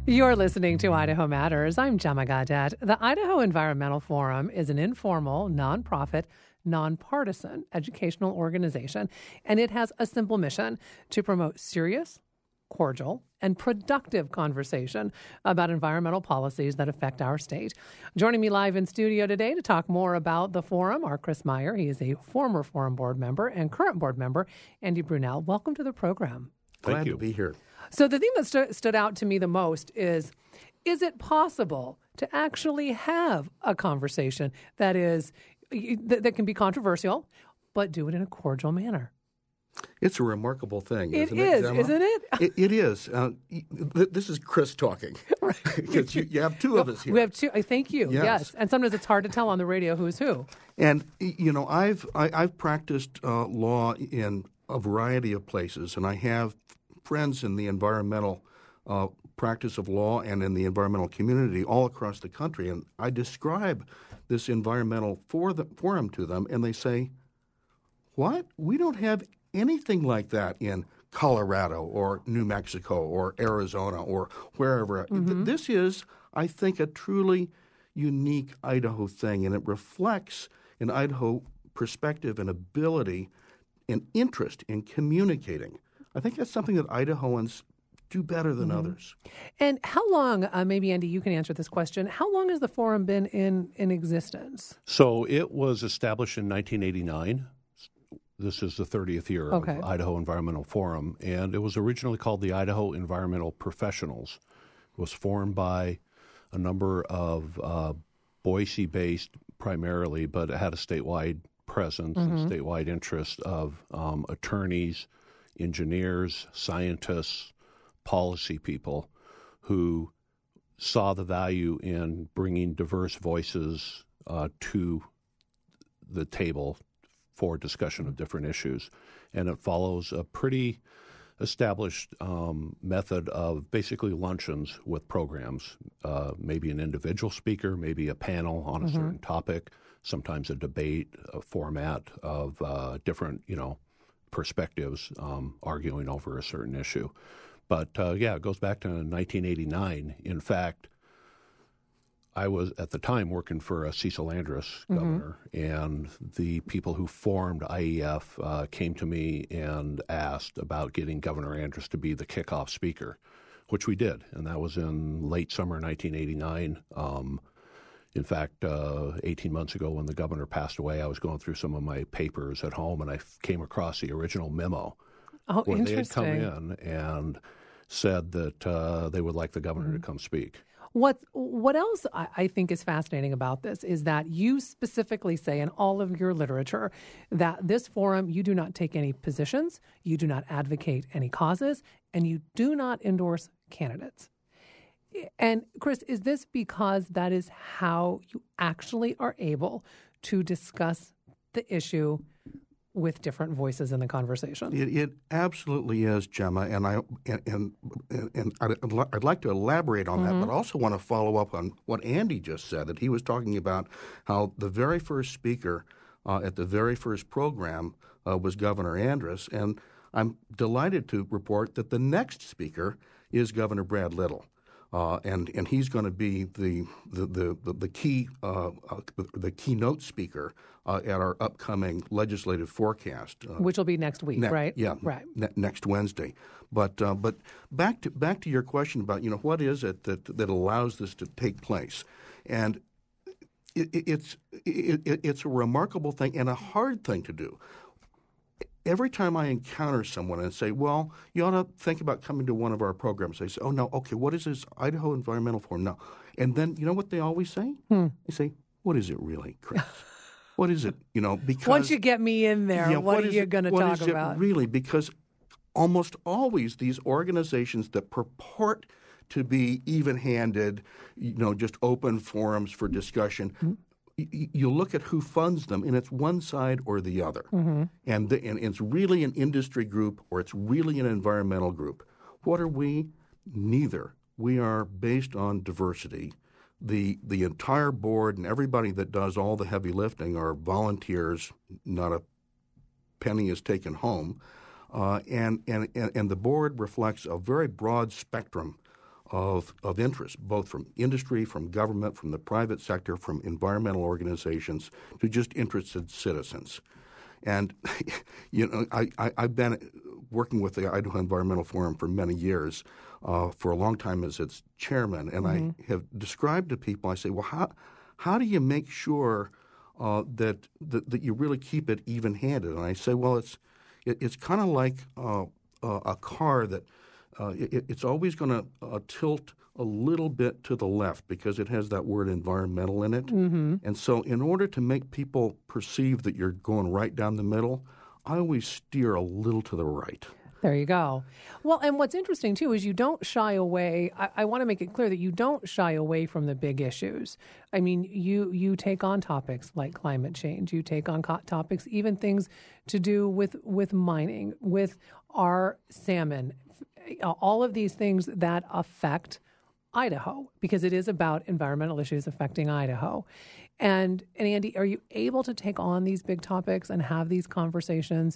You're listening to Idaho Matters. I'm Gemma Gaudette. The Idaho Environmental Forum is an informal, nonprofit, nonpartisan educational organization, and it has a simple mission to promote serious, cordial, and productive conversation about environmental policies that affect our state. Joining me live in studio today to talk more about the forum are Chris Meyer. He is a former forum board member and current board member, Andy Brunel. Welcome to the program. Glad to be here. So the thing that stood out to me the most is it possible to actually have a conversation that can be controversial, but do it in a cordial manner? It's a remarkable thing, It isn't is, it, Gemma? isn't it? It is. This is Chris talking. Because you have two of us here. We have two. Thank you. Yes. And sometimes it's hard to tell on the radio who's who. And, you know, I've practiced law in a variety of places, and I have friends in the environmental practice of law and in the environmental community all across the country. And I describe this environmental forum to them, and they say, what? We don't have anything like that in Colorado or New Mexico or Arizona or wherever. Mm-hmm. This is, I think, a truly unique Idaho thing, and it reflects an Idaho perspective and ability and interest in communicating. I think that's something that Idahoans do better than others. And how long, maybe Andy, you can answer this question, how long has the forum been in existence? So it was established in 1989. This is the 30th year of Idaho Environmental Forum, and it was originally called the Idaho Environmental Professionals. It was formed by a number of Boise-based primarily, but it had a statewide presence and statewide interest of attorneys, engineers, scientists, policy people who saw the value in bringing diverse voices to the table for discussion of different issues. And it follows a pretty established method of basically luncheons with programs, maybe an individual speaker, maybe a panel on a certain topic, sometimes a debate, a format of different, perspectives arguing over a certain issue. But, it goes back to 1989. In fact, I was at the time working for Cecil Andrus, governor, and the people who formed IEF came to me and asked about getting Governor Andrus to be the kickoff speaker, which we did, and that was in late summer 1989. In fact, 18 months ago when the governor passed away, I was going through some of my papers at home, and I came across the original memo where they had come in and said that they would like the governor to come speak. What else I think is fascinating about this is that you specifically say in all of your literature that this forum, you do not take any positions, you do not advocate any causes, and you do not endorse candidates. And Chris, is this because that is how you actually are able to discuss the issue with different voices in the conversation? It absolutely is, Gemma, and I'd like to elaborate on that, but I also want to follow up on what Andy just said, that he was talking about how the very first speaker at the very first program was Governor Andrus, and I'm delighted to report that the next speaker is Governor Brad Little. And he's going to be the keynote speaker at our upcoming legislative forecast, which will be next week, right? Yeah, right. Next Wednesday. But back to your question about what is it that allows this to take place, and it's a remarkable thing and a hard thing to do. Every time I encounter someone and say, well, you ought to think about coming to one of our programs, they say, oh, no, okay, what is this Idaho Environmental Forum? No. And then you know what they always say? They say, what is it really, Chris? What is it? Because once you get me in there, what are you going to talk about? What is it really? Because almost always these organizations that purport to be even-handed, just open forums for discussion, you look at who funds them, and it's one side or the other. And it's really an industry group or it's really an environmental group. What are we? Neither. We are based on diversity. The entire board and everybody that does all the heavy lifting are volunteers. Not a penny is taken home. And the board reflects a very broad spectrum of interest, both from industry, from government, from the private sector, from environmental organizations, to just interested citizens. And, I've been working with the Idaho Environmental Forum for many years, for a long time as its chairman, and I have described to people, I say, well, how do you make sure that you really keep it even-handed? And I say, well, it's kind of like a car that it's always going to tilt a little bit to the left because it has that word environmental in it. Mm-hmm. And so in order to make people perceive that you're going right down the middle, I always steer a little to the right. There you go. Well, and what's interesting, too, is you don't shy away. I want to make it clear that you don't shy away from the big issues. I mean, you take on topics like climate change. You take on topics, even things to do with mining, with our salmon, all of these things that affect Idaho, because it is about environmental issues affecting Idaho. And Andy, are you able to take on these big topics and have these conversations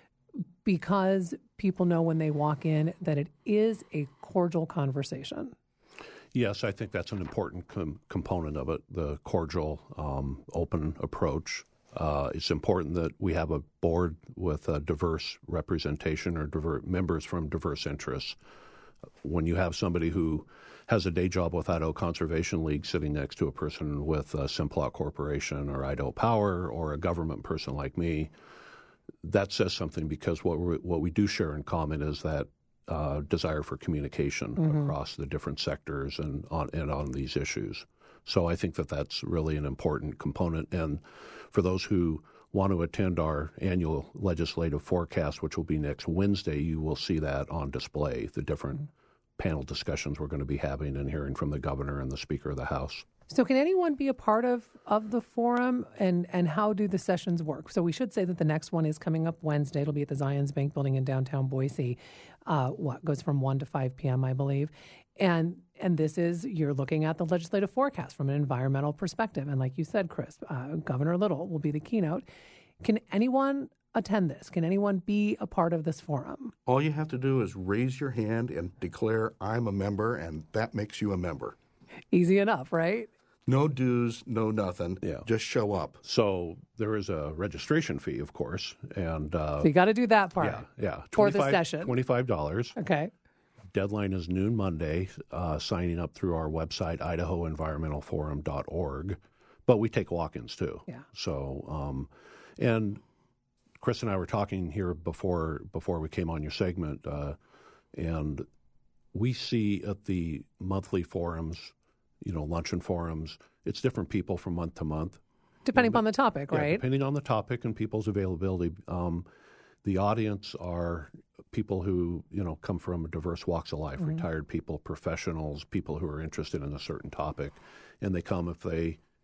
because people know when they walk in that it is a cordial conversation? Yes, I think that's an important component of it, the cordial, open approach. It's important that we have a board with a diverse representation or members from diverse interests. When you have somebody who has a day job with Idaho Conservation League sitting next to a person with Simplot Corporation or Idaho Power or a government person like me, that says something, because what we do share in common is that desire for communication across the different sectors and on these issues. So I think that that's really an important component. And for those who want to attend our annual legislative forecast, which will be next Wednesday, you will see that on display, the different panel discussions we're going to be having and hearing from the governor and the Speaker of the House. So can anyone be a part of the forum, and how do the sessions work? So we should say that the next one is coming up Wednesday. It'll be at the Zions Bank Building in downtown Boise. Goes from 1 to 5 p.m., I believe. And this is, you're looking at the legislative forecast from an environmental perspective. And like you said, Chris, Governor Little will be the keynote. Can anyone attend this? Can anyone be a part of this forum? All you have to do is raise your hand and declare, I'm a member, and that makes you a member. Easy enough, right? No dues, no nothing. Yeah. Just show up. So there is a registration fee, of course. And so you got to do that part. Yeah. For the session. $25. Okay. Deadline is noon Monday, signing up through our website, idahoenvironmentalforum.org. But we take walk-ins, too. Yeah. So, and Chris and I were talking here before we came on your segment, and we see at the monthly forums, luncheon forums, it's different people from month to month. Depending upon the topic, right? Depending on the topic and people's availability. The audience are people who, come from diverse walks of life, retired people, professionals, people who are interested in a certain topic, and they come if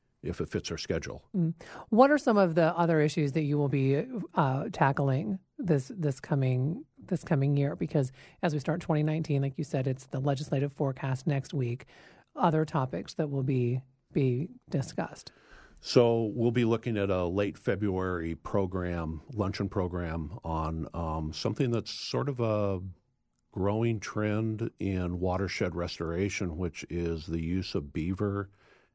it fits their schedule. What are some of the other issues that you will be tackling this coming year? Because as we start 2019, like you said, it's the legislative forecast next week. Other topics that will be discussed. So we'll be looking at a late February luncheon program on something that's sort of a growing trend in watershed restoration, which is the use of beaver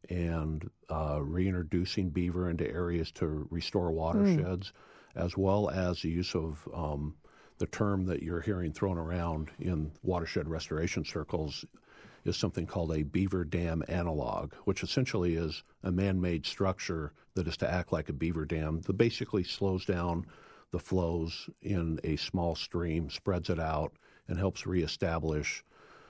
and reintroducing beaver into areas to restore watersheds, as well as the use of the term that you're hearing thrown around in watershed restoration circles is something called a beaver dam analog, which essentially is a man-made structure that is to act like a beaver dam that basically slows down the flows in a small stream, spreads it out, and helps reestablish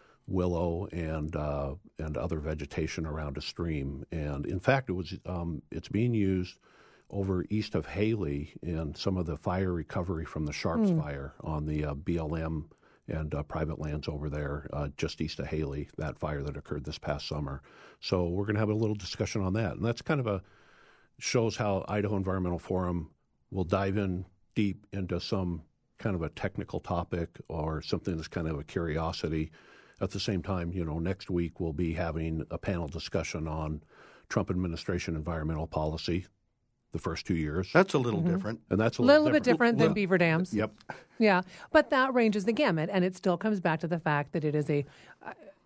willow and other vegetation around a stream. And in fact, it's being used over east of Haley in some of the fire recovery from the Sharps fire on the BLM and private lands over there just east of Haley, that fire that occurred this past summer. So we're going to have a little discussion on that. And that's kind of shows how Idaho Environmental Forum will dive in deep into some kind of a technical topic or something that's kind of a curiosity. At the same time, next week we'll be having a panel discussion on Trump administration environmental policy, the first 2 years. That's a little different. And that's a little bit different than beaver dams. Yep. Yeah. But that ranges the gamut, and it still comes back to the fact that it is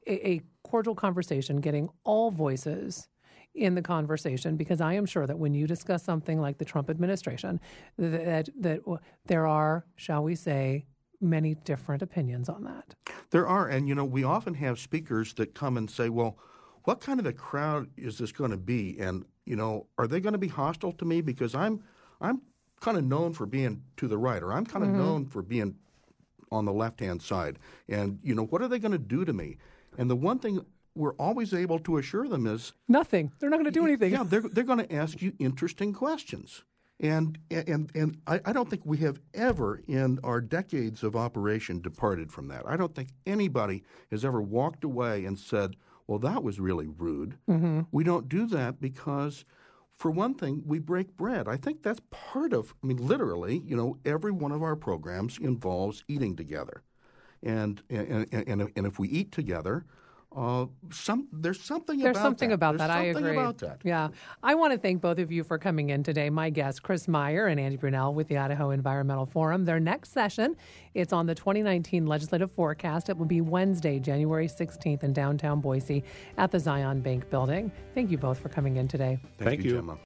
a cordial conversation, getting all voices in the conversation, because I am sure that when you discuss something like the Trump administration, that there are, shall we say, many different opinions on that. There are, and we often have speakers that come and say, well, what kind of a crowd is this going to be? And, are they going to be hostile to me because I'm kind of known for being to the right, or I'm kind of known for being on the left-hand side. And, what are they going to do to me? And the one thing we're always able to assure them is nothing. They're not going to do anything. Yeah, they're going to ask you interesting questions. And I don't think we have ever in our decades of operation departed from that. I don't think anybody has ever walked away and said, well, that was really rude. Mm-hmm. We don't do that because, for one thing, we break bread. I think that's part of, literally, every one of our programs involves eating together. And if we eat together, there's something about that. I agree. About that. Yeah. I want to thank both of you for coming in today. My guests, Chris Meyer and Andy Brunell with the Idaho Environmental Forum. Their next session, it's on the 2019 Legislative Forecast. It will be Wednesday, January 16th in downtown Boise at the Zion Bank Building. Thank you both for coming in today. Thank you, Gemma.